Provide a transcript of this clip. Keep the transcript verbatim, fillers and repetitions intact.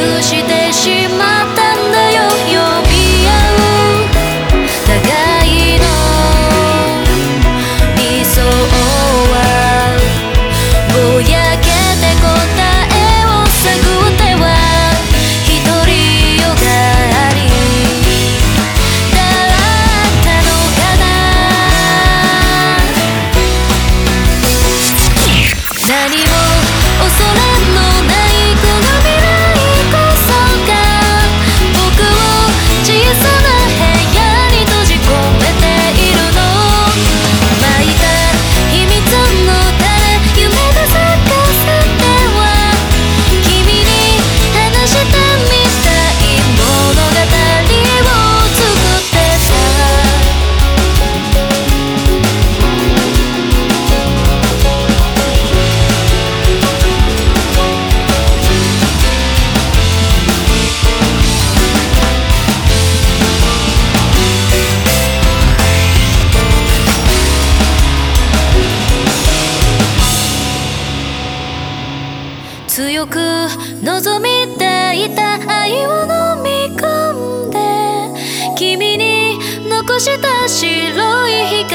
くしてしまったんだよ。呼び合う互いの理想はぼやけて答えを探っては独りよがりだったのかな。何も恐れのないこの未来こそが僕を小さな部屋に閉じ込めているの。巻いた秘密の種夢が咲かせては君に話してみたい物語を作ってさ。強く望みたいた愛を飲み込んで君に残した白い光